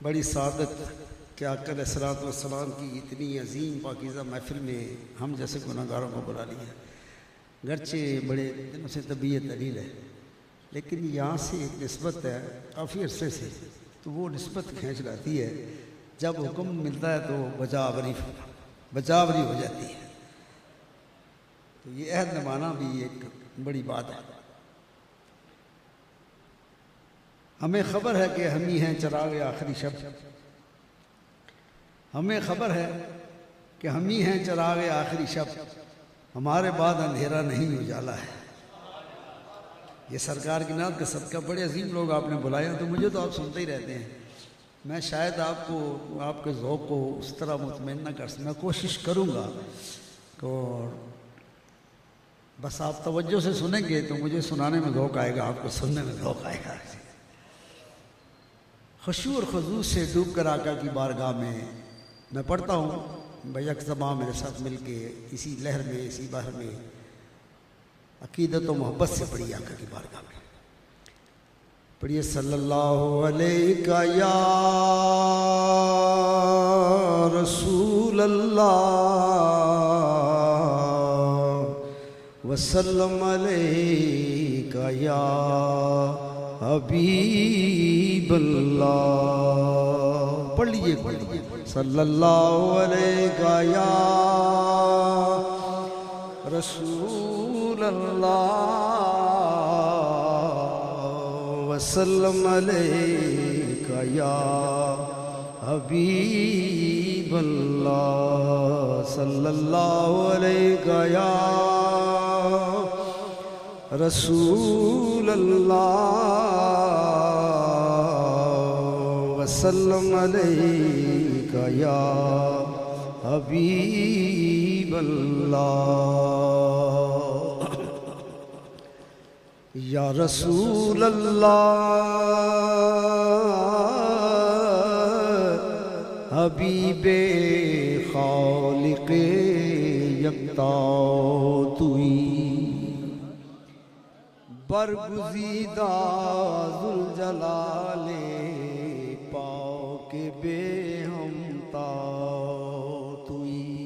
بڑی سعادت کہ آقا علیہ الصلوۃ والسلام کی اتنی عظیم پاکیزہ محفل میں ہم جیسے گناہگاروں کو بلا لیا. گرچہ بڑے دنوں سے طبیعت علیل ہے لیکن یہاں سے ایک نسبت ہے کافی عرصے سے، تو وہ نسبت کھینچ لاتی ہے. جب حکم ملتا ہے تو بجاوری ہو جاتی ہے. تو یہ عہد نبھانا بھی ایک بڑی بات ہے. ہمیں خبر ہے کہ ہم ہی ہیں چراغ آخری شب. ہمیں خبر ہے کہ ہم ہی ہیں چراغ آخری شب. ہمارے بعد اندھیرا نہیں اجالا ہے. یہ سرکار کی نعت کا صدقہ. بڑے عظیم لوگ آپ نے بلایا تو مجھے تو آپ سنتے ہی رہتے ہیں. میں شاید آپ کو آپ کے ذوق کو اس طرح مطمئن نہ کر سکوں. میں کوشش کروں گا اور بس آپ توجہ سے سنیں گے تو مجھے سنانے میں ذوق آئے گا، آپ کو سننے میں ذوق آئے گا. خشوع اور خضوع سے ڈوب کر آقا کی بارگاہ میں پڑھتا ہوں. بیک زباں میرے ساتھ مل کے اسی لہر میں اسی بحر میں عقیدت و محبت سے پڑھی آقا کی بارگاہ میں. پڑھیے صلی اللہ علیہ یا رسول اللہ وسلم علیہ یا حبیب اللہ. پڑھ لیجئے صلی اللہ علیہ یا رسول اللہ وسلم علیہ یا حبیب اللہ. صلی اللہ علیہ یا رسول اللہ وسلم علیہ یا حبیب اللہ. یا رسول اللہ حبیب خالق یکتا توئی برگزیدہ ذوالجلال پاک بے ہمتا توئی.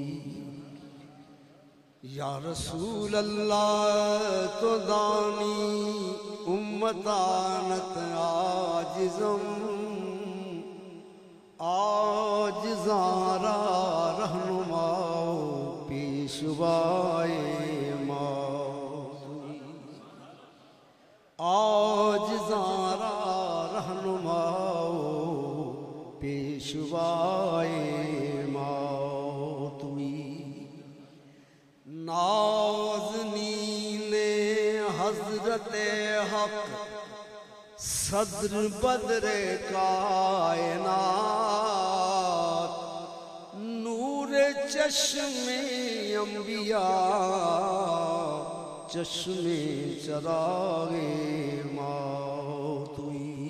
یا رسول اللہ تو دانی امتانت آجزاں را رہنماؤ پیشوائے آجزاں را رہنماؤ پیشوائے ماتوئی. نازنین حضرت حق صدر بدر کائنات نور چشم انبیاء چشم چراغ ماتوئی.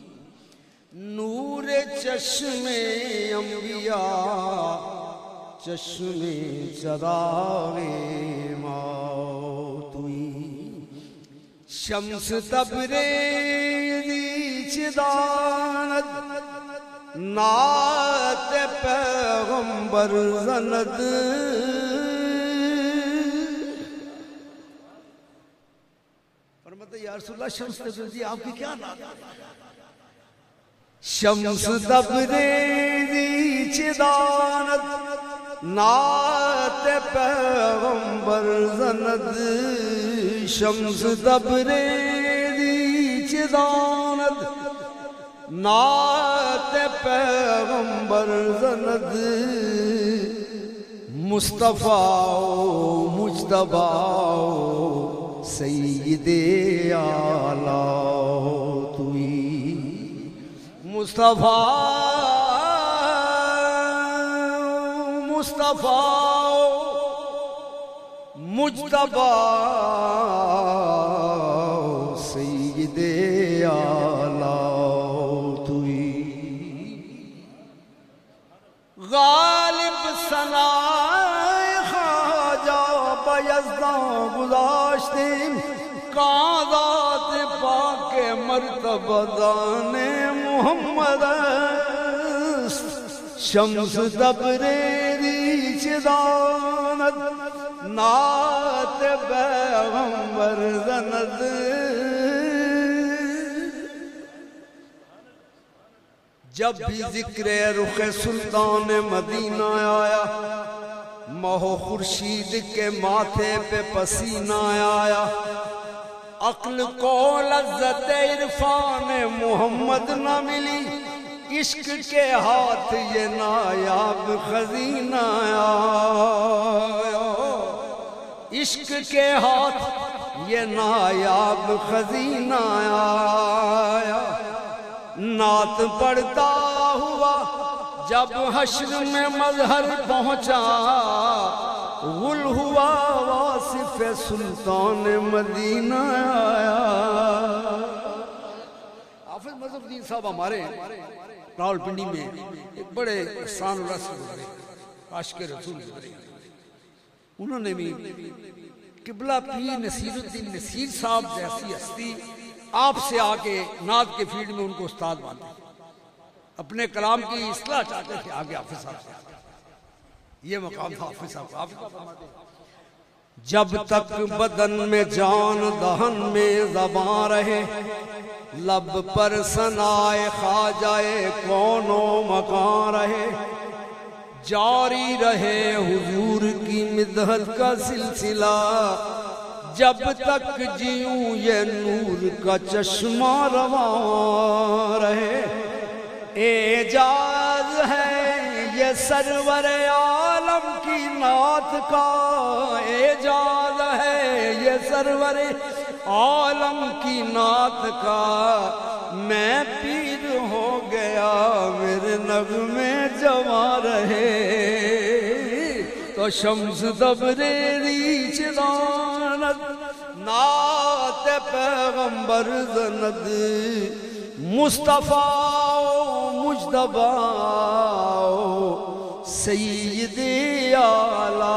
نور چشم انبیاء چشم چراغ ماتوئی. شمس تبریزی چداند نعت پیغمبر زند. یا رسول اللہ شمس تبریزی آپ کی کیا نعت؟ شمس تبریزی چداند نعت پیغمبر زند. شمس تبریزی چداند نعت پیغمبر زند. مصطفیٰ مجتبیٰ سید اعلیٰ توئی. مصطفیٰ مجتبیٰ سید اعلیٰ توئی. غالب ثنائے خواجہ بیزداں گذاشتے قادات پاک مرتبہ دان محمد شمس تبریزی چه داند نعت پیغمبر زند جب بھی ذکر رخ سلطان مدینہ آیا ماہ و خورشید کے ماتھے پہ پسینہ آیا عقل کو لذت عرفان محمد نہ ملی عشق کے ہاتھ یہ نایاب خزینہ آیا عشق کے ہاتھ یہ نایاب خزینہ آیا نعت پڑھتا ہوا جب حشر میں مظہر پہنچا غل ہوا واصف سلطان مدینہ آیا حافظ مظہر الدین صاحب ہمارے راول پنڈی میں ایک بڑے احسان اللہ سے گزرے عاشق رسول گزرے انہوں نے بھی قبلہ پیر نصیر الدین نصیر صاحب جیسی ہستی آپ سے آکے نعت کے فیلڈ میں ان کو استاد مانتے اپنے کلام کی اصلاح چاہتے تھے آگے حافظ صاحب سے یہ مقام تھا حافظ صاحب جب تک بدن میں جان دہن میں زبان رہے لب پر ثنائے خواجہ کون و مکان رہے جاری رہے حضور کی مدحت کا سلسلہ جب تک جیوں یہ نور کا چشمہ رواں رہے اعجاز ہے یہ سرور عالم کی نعت کا اعجاز ہے یہ سرور عالم کی نعت کا میں پیر ہو گیا میرے نغمے جواں رہے تو شمس تبریزی چه داند نعت پیغمبر زند مصطفیٰ مجتبیٰ سید اعلیٰ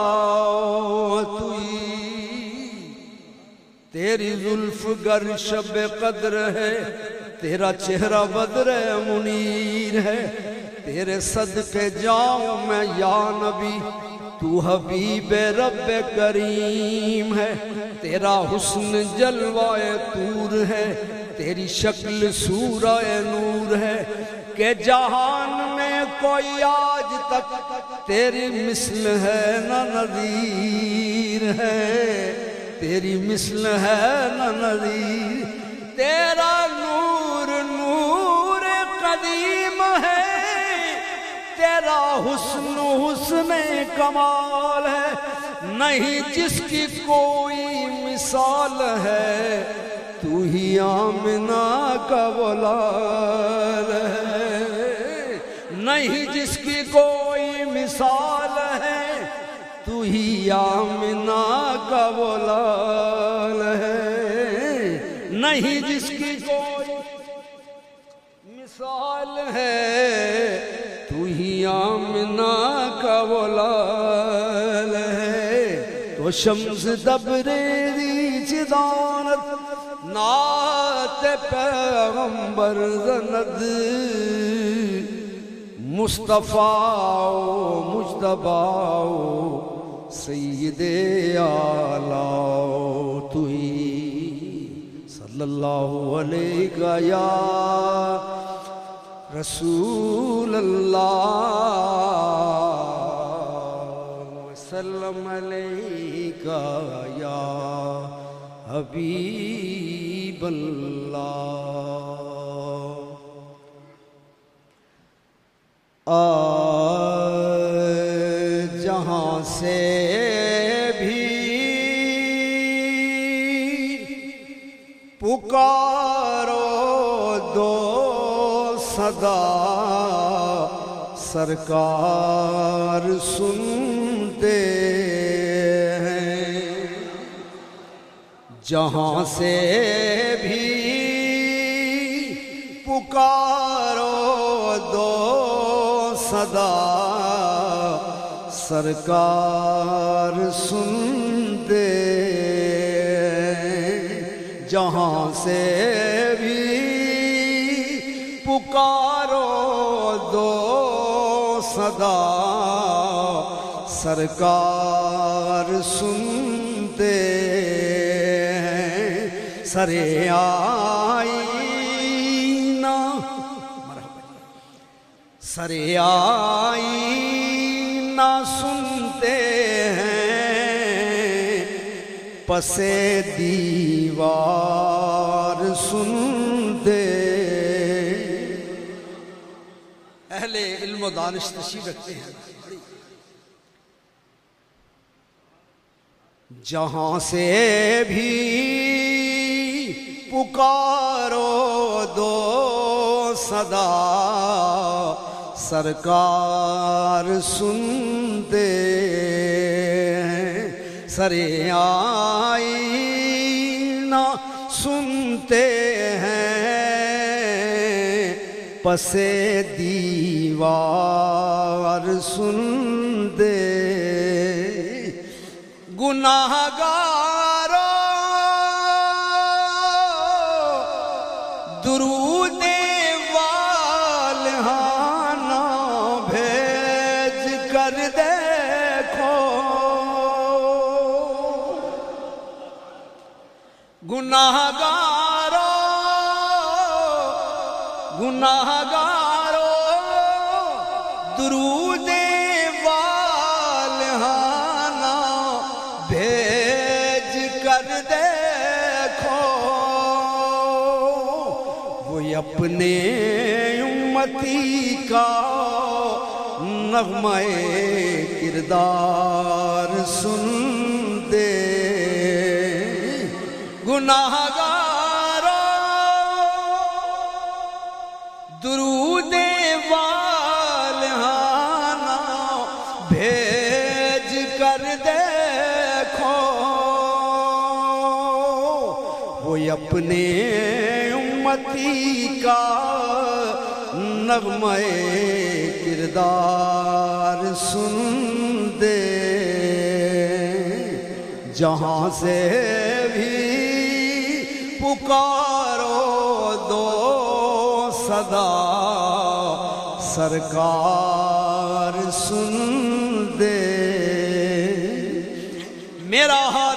توئی تیری زلف گر شب قدر ہے تیرا چہرہ بدر منیر ہے تیرے صدقے جاؤں میں یا نبی تو حبیب رب کریم ہے تیرا حسن جلوہ طور ہے تیری شکل سورہ نور ہے کہ جہان میں کوئی آج تک تیری مثل ہے نہ نظیر ہے تیری مثل ہے نہ نظیر تیرا نور نور قدیم ہے تیرا حسن حسن کمال ہے نہیں جس کی کوئی مثال ہے تو ہی آمنہ کا اولاد ہے نہیں جس کی کوئی مثال ہے تو ہی آمنہ کا اولاد ہے نہیں جس کی کوئی مثال ہے تو ہی آمنہ کا اولاد ہے تو شمس تبریزی چه داند نعت پیغمبر زند مصطفیٰ و مجتبیٰ و سید اعلیٰ توئی صلی اللہ علیہ یا رسول اللہ وسلم علیکہ یا حبیب اللہ جہاں سے بھی پکارو دو صدا سرکار سنتے ہیں جہاں سے بھی پکارو دو صدا سرکار سنتے جہاں سے بھی پکارو دو صدا سرکار سنتے ہیں، سرے آئینہ سرے آئینہ سنتے ہیں، پسے دیوار سنتے۔ اہل علم و دانش تشریف رکھتے ہیں، جہاں سے بھی پکارو دو صدا سرکار سنتے ہیں، سرے آئینہ سنتے ہیں، پسے دیوار سنتے۔ گناہگارو درود والہانہ بھیج کر دیکھو، گناہگارو درود والہانہ بھیج کر دیکھو، وہ اپنے امتی کا نغمہ کردار سن دے۔ گناہگارو درود والہانہ بھیج کر دیکھو، وہ اپنے امتی کا نغمہ کردار سن دے۔ جہاں سے بھی پکارو دو صدا سرکار سن دے۔ میرا ہر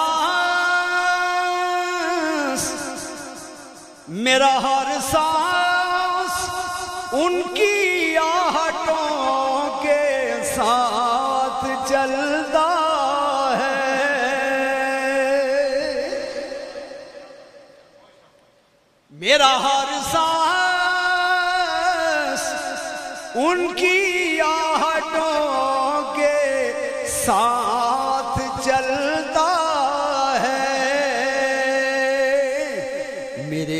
سانس ان کی آہٹوں کے ساتھ چلتا ہے، میرا ہر سانس ان کی آہٹوں کے ساتھ چلتا ہے، میرے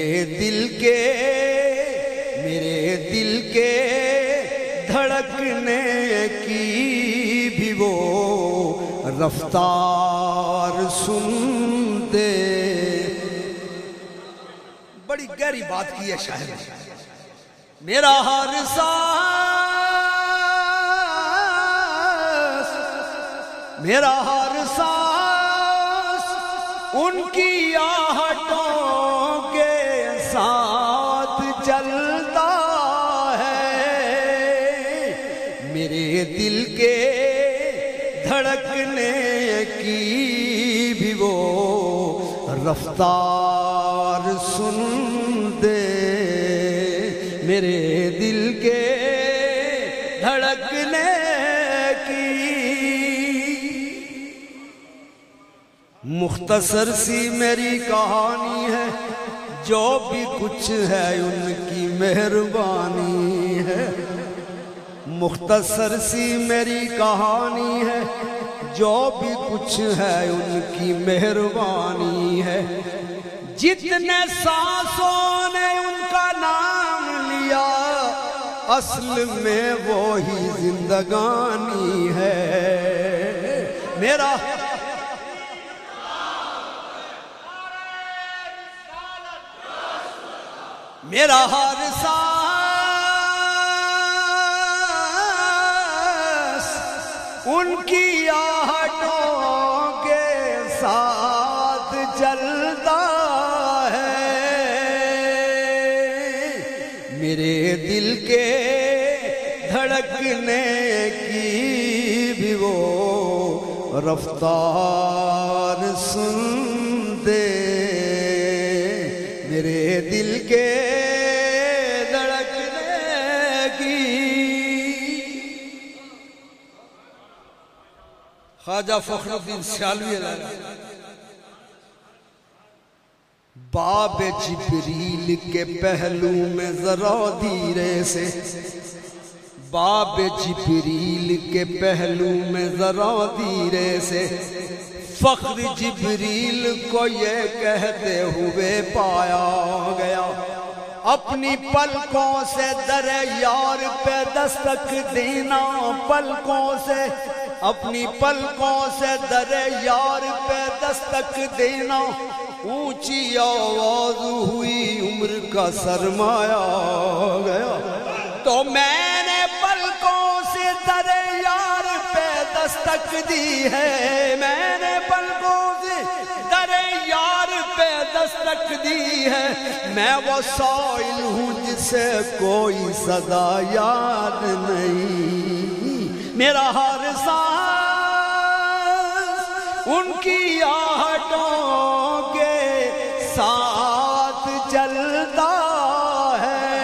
دل کے دھڑکنے کی بھی وہ رفتار سن دے۔ بڑی گہری بات کی ہے شاعر نے۔ میرا ہر سانس ان کی آہٹوں کے ساتھ چلتا ہے، میرے دل کے دھڑکنے کی بھی وہ رفتار سن دے، میرے دل کے دھڑکنے کی۔ مختصر سی میری کہانی ہے، جو بھی کچھ ہے ان کی مہربانی ہے، مختصر سی میری کہانی ہے، جو بھی کچھ ہے ان کی مہربانی ہے، جتنے سانسوں نے ان کا نام لیا اصل میں وہی زندگانی ہے۔ میرا ہر سانس ان کی آہٹوں کے ساتھ چلتا ہے، میرے دل کے دھڑکنے کی بھی وہ رفتار سن دے، میرے دل کے دھڑکنے کی۔ خواجہ فخر الدین سیالوی باب جبریل کے پہلو میں ذرا دھیرے سے، باب جبریل کے پہلو میں ذرا دھیرے سے فخر جبریل کو یہ کہتے ہوئے پایا گیا، اپنی پلکوں سے در یار پہ دستک دینا، پلکوں سے اپنی پلکوں سے در یار پہ دستک دینا، اونچی آواز ہوئی عمر کا سرمایہ گیا، تو میں نے پلکوں سے در یار پہ دستک دی ہے، میں نے پلکوں سے در یار پہ دستک دی ہے، میں وہ سائل ہوں جسے کوئی صدا یاد نہیں، میرا ہر سانس ان کی آہٹوں کے ساتھ چلتا ہے،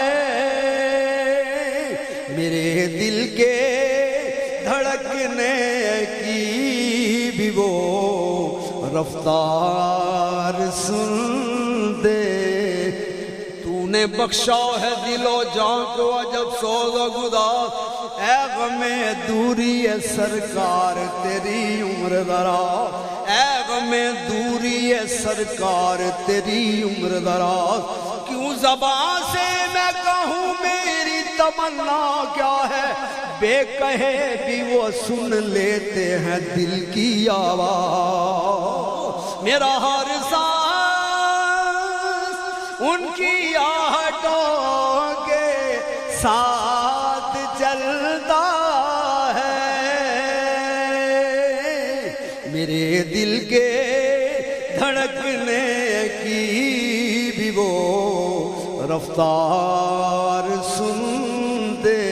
میرے دل کے دھڑکنے کی بھی وہ رفتار سن دے، تو نے بخشا ہے دل و جان کو عجب سوز و گداز، اے غم دوری ہے سرکار تیری عمر دراز، اے غم دوری ہے سرکار تیری عمر دراز، کیوں زبان سے میں کہوں میری تمنا کیا ہے، بے کہے بھی وہ سن لیتے ہیں دل کی آواز، میرا ہر سانس ان کی آہٹوں کے ساتھ چلتا ہے، میرے دل کے دھڑکنے کی بھی وہ رفتار سن دے۔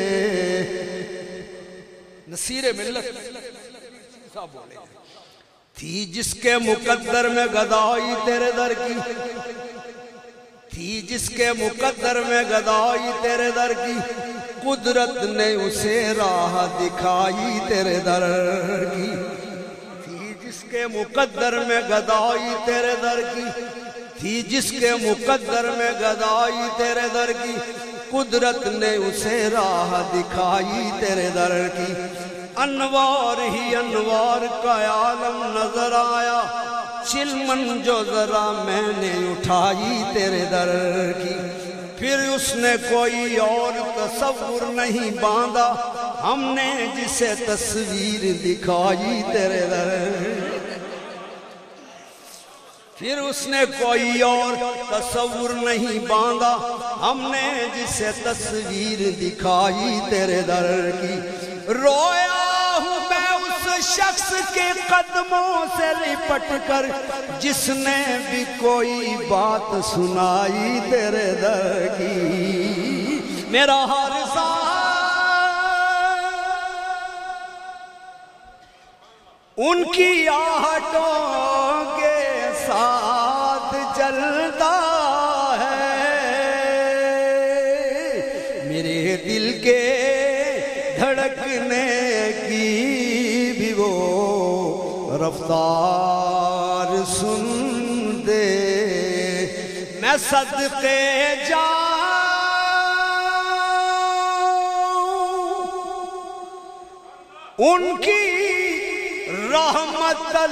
نصیر ملت صاحب بولے تھی جس کے مقدر میں گدائی تیرے در کی، تھی جس کے مقدر میں گدائی تیرے در کی، قدرت نے اسے راہ دکھائی تیرے در کی، تھی جس کے مقدر میں گدائی تیرے در کی، تھی جس کے مقدر میں گدائی تیرے در کی، قدرت نے اسے راہ دکھائی تیرے در کی، انوار ہی انوار کا عالم نظر آیا، چلمن جو ذرا میں نے اٹھائی تیرے در کی، پھر اس نے کوئی اور تصور نہیں باندھا، ہم نے جسے تصویر دکھائی تیرے در، پھر اس نے کوئی اور تصور نہیں باندھا، ہم نے جسے تصویر دکھائی تیرے در کی، رویا ہوں میں اس شخص کے قدموں سے لپٹ کر جس نے بھی کوئی بات سنائی تیرے در کی، میرا ہر سانس ان کی آہٹوں کے ساتھ چلتا ہے، میرے دل کے دھڑکنے کی بھی وہ رفتار سن دے، میں صدقے جاؤں ان کی رحمت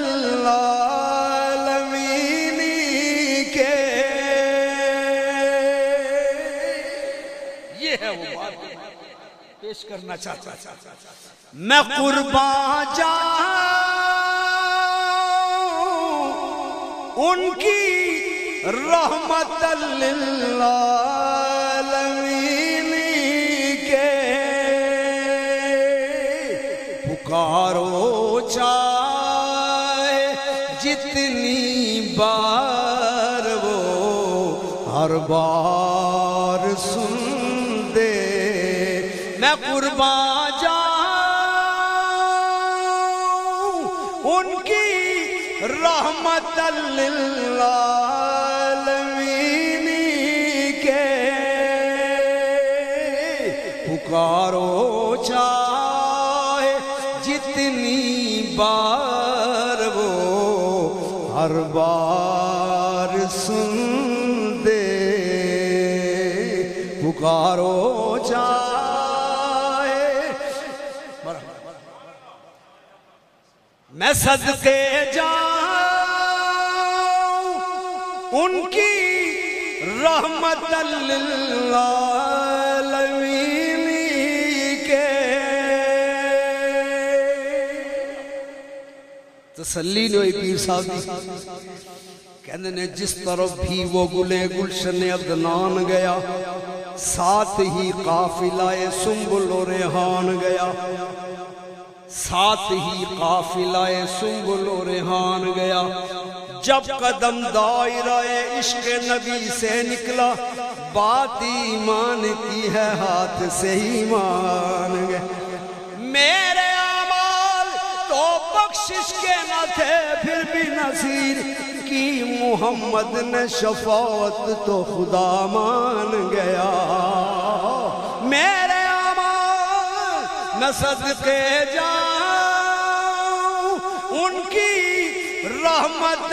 للعالمین کے، یہ ہے وہ بات پیش کرنا چاہتا میں قربان جاؤں ان کی رحمت للعالمین کے، پکارو چاہے جتنی بار وہ ہر بار سن دے، میں قربان جاؤں ان کی رحمت للعالمین کے پکارو چاہے جتنی بار وہ ہر بار سن دے پکارو چاہے میں صدقے جاؤں ان کی رحمت للعالمین کے تسلی نوئی پیر صاحب کہنے نے جس طرف بھی وہ گلے گلشن عدنان گیا ساتھ ہی قافلہ سنبل و ریحان گیا ساتھ ہی قافلہ سنبل و ریحان گیا جب قدم دائرہ عشق نبی سے نکلا بات ایمان کی ہے ہاتھ سے ہی مان گئے میرے اعمال تو بخشش کے نہ تھے پھر بھی نصیر کی محمد نے شفاعت تو خدا مان گیا میرے اعمال میں صدقے جاؤں ان کی رحمت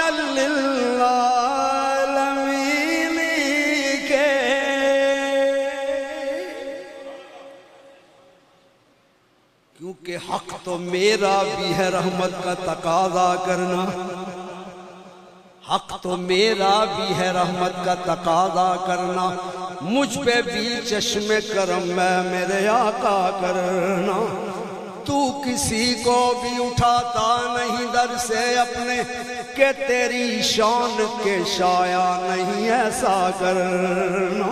للعالمین کے کیونکہ حق تو میرا بھی ہے رحمت کا تقاضا کرنا حق تو میرا بھی ہے رحمت کا تقاضا کرنا مجھ پہ بھی چشم کرم میں میرے آقا کرنا تو کسی کو بھی اٹھاتا نہیں در سے اپنے کہ تیری شان کے شایع نہیں ایسا کرنا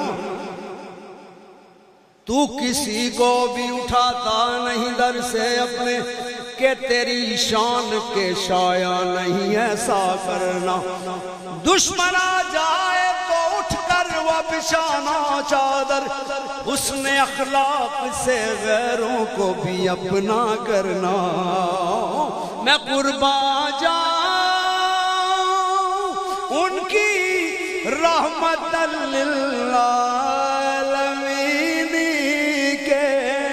تو کسی کو بھی اٹھاتا نہیں در سے اپنے کہ تیری شان کے شایع نہیں ایسا کرنا دشمن آ جائے تو اٹھ کر وہ بچھانا چادر حسن اخلاق سے غیروں کو بھی اپنا کرنا میں قربان جاؤں ان کی رحمت للعالمین کے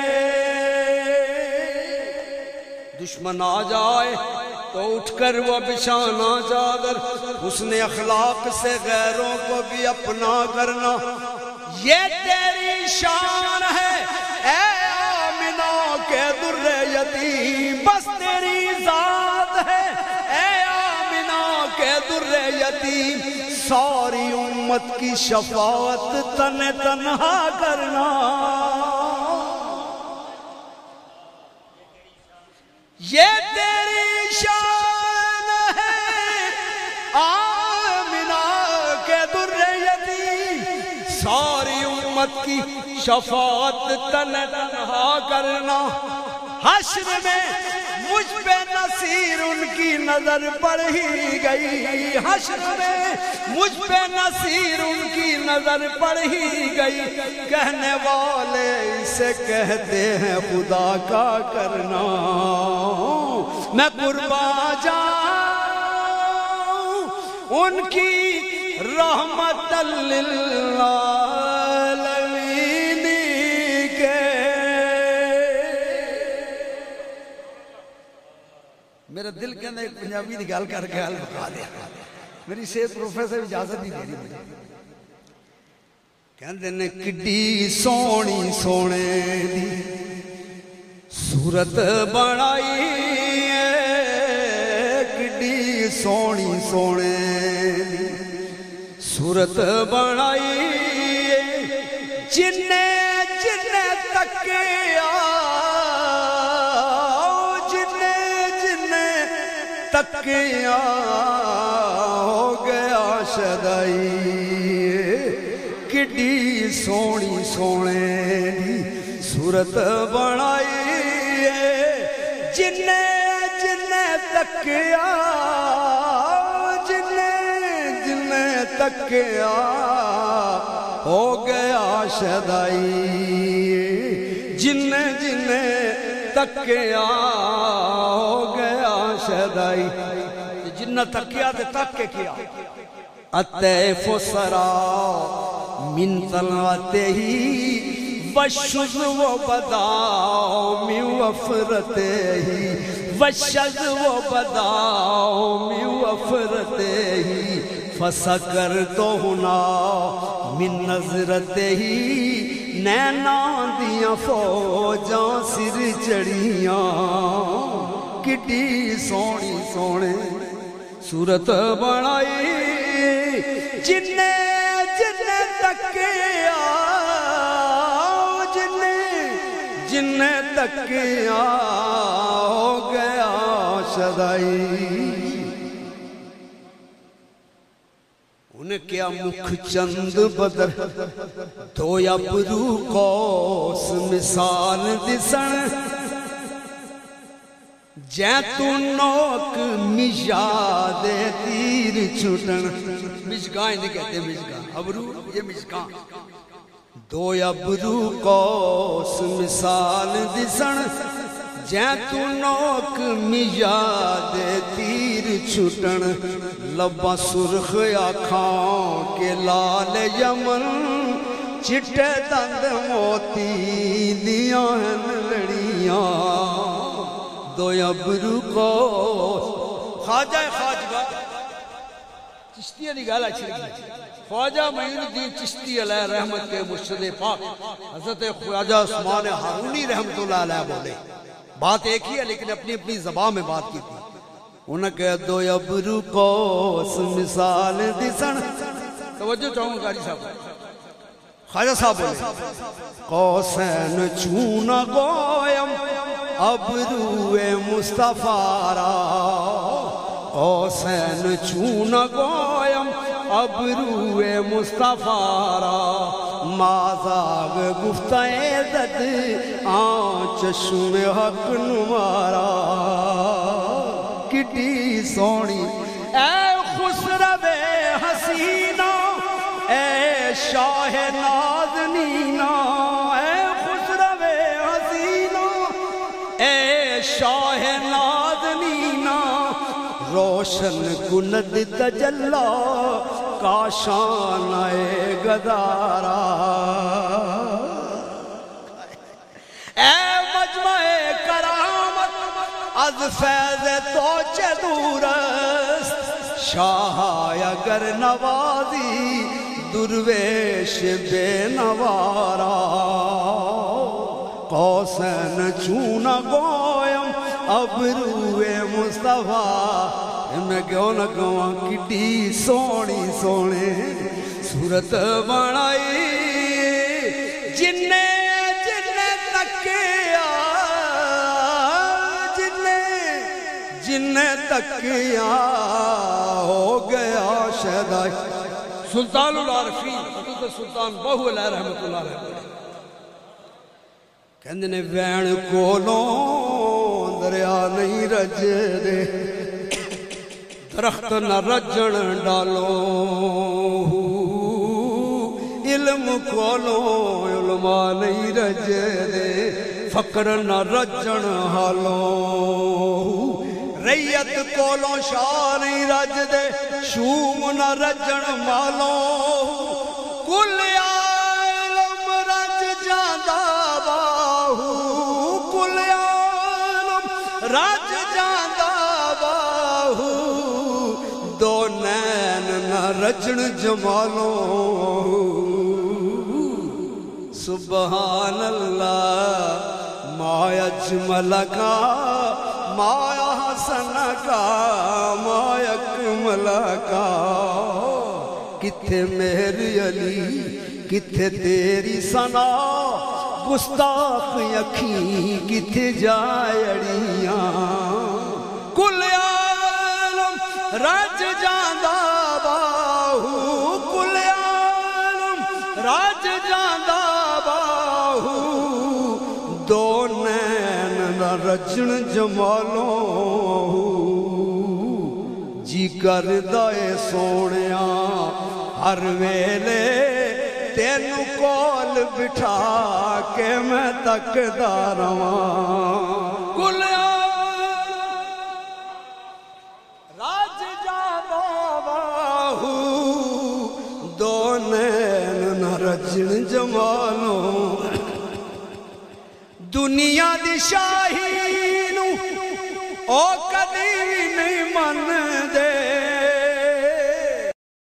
دشمن آ جائے تو اٹھ کر وہ بچھانا چادر حسن اخلاق سے غیروں کو بھی اپنا کرنا یہ تیری شان ہے اے آمنہ کے در یتیم بس تیری ذات ہے اے آمنہ کے در یتیم ساری امت کی شفاعت تنہا کرنا یہ تیری شان ہے آمنہ کے در یتیم ساری امت کی شفاعت تنہا کرنا حشر میں مجھ پہ نصیر ان کی نظر پڑ ہی گئی حشر میں مجھ پہ نصیر ان کی نظر پڑ ہی گئی کہنے والے اسے کہتے ہیں خدا کا کرنا میں قربان جاؤں ان کی رحمت للعالمین کے میرا دل کہنا ایک پنجابی نکال کر کے حال بتا دیا میری صحت پروفیسر اجازت نہیں دے رہی مجھے کہندے نے کڈی سونی سونے دی صورت بنائی کڈی سونی سونے دی صورت بنائی جن تکیا تکیا ہو گیا شدائی کڈی سونی سونے دی صورت بنائی جن تکیا جن تکیا ہو گیا شدائی جن تکیا ہو گیا شدائی جن تکیا تے تک کے کیا الطیف سرا من طلعتے ہی وشذ و بدا من وفرتے ہی وشذ و بدا من وفرتے ہی فسکرت ہنا من نظرتے ہی نینا دیاں فوجاں سر چڑیاں کٹی سونی سونے صورت بنائی جن تکیا جن تکیا ہو گیا شدائی انہیں کیا مکھ چند بدر دو ابرو قوس مثال دسن جیتون نوک مجاد تیر چھٹن مشکاں نہیں کہتے مشکاں ابرو یہ مشکاں دو ابرو قوس مثال دسن جیتون نوک مجاد تیر چھٹن لبا سرخ آنکھاں کے لال یمن چٹے دند موتی دیاں ہیں لڑیاں دو ابرو قوس خواجہ خواجہ چشتیہ دی گالا چھڑکی خواجہ معین الدین چشتی علیہ رحمت کے مرشد پاک حضرت خواجہ عثمان ہارونی رحمت اللہ علیہ بولے بات ایک ہی ہے لیکن اپنی اپنی زبان میں بات کی تھی انہوں نے کہا دو ابرو قوس مثال دسن توجہ چاہوں گا قاری صاحب خواجہ صاحب بولے قوسین چونا گویم ابرو مصطفیٰ را قوسین چونا گویم ابرو مصطفیٰ را مازاغ گفتہ دد آن چشم حق نمارا کٹی سونی اے خسرو حسینہ اے شاہ نازنینہ اے خسرو حسینہ اے شاہ نازنینہ روشن کند تجلا کاشان اے گدارا اے مجمع کرامت از فیض توچ دورست شاہ اگر نوازی درویش بے نوارا قوسین چونا گویم ابرو مصطفیٰ میں کیوں نہ کہوں کٹی سونی سونے صورت بنائی جن تکیا جن تکیا ہو گیا شہدائی سلطان العارفین حضرت سلطان بہو علیہ رحمت اللہ علیہ کہندے نے وین کولوں دریا نہیں رج دے درخت نہ رجن ڈالو علم کولوں علماء نہیں رج دے فقر نہ رجن حالو ریت کولوں شاہ نہیں رج دے شوم نہ رجن مالو کل عالم رج جاندہ باہو کل عالم رج جاندہ باہو دو نین نہ رجن جمالو سبحان اللہ ما اجمل کا ما حسن کا ما اکمل کا کتھے میری علی کتھے تیری ثنا گستاخ یکھی کتھے جائڑیاں کل عالم رج جاندہ باہو کل عالم رج جاندہ باہو دو نین نہ رجن جمالوں جی کردہ اے سونیاں ہر ویلے تینو کول بٹھا کے میں تکدا رواں گلیا راج جاوا باہو دو نین نہ رجن جمالوں دنیا دی شاہی نو او کدی نہیں من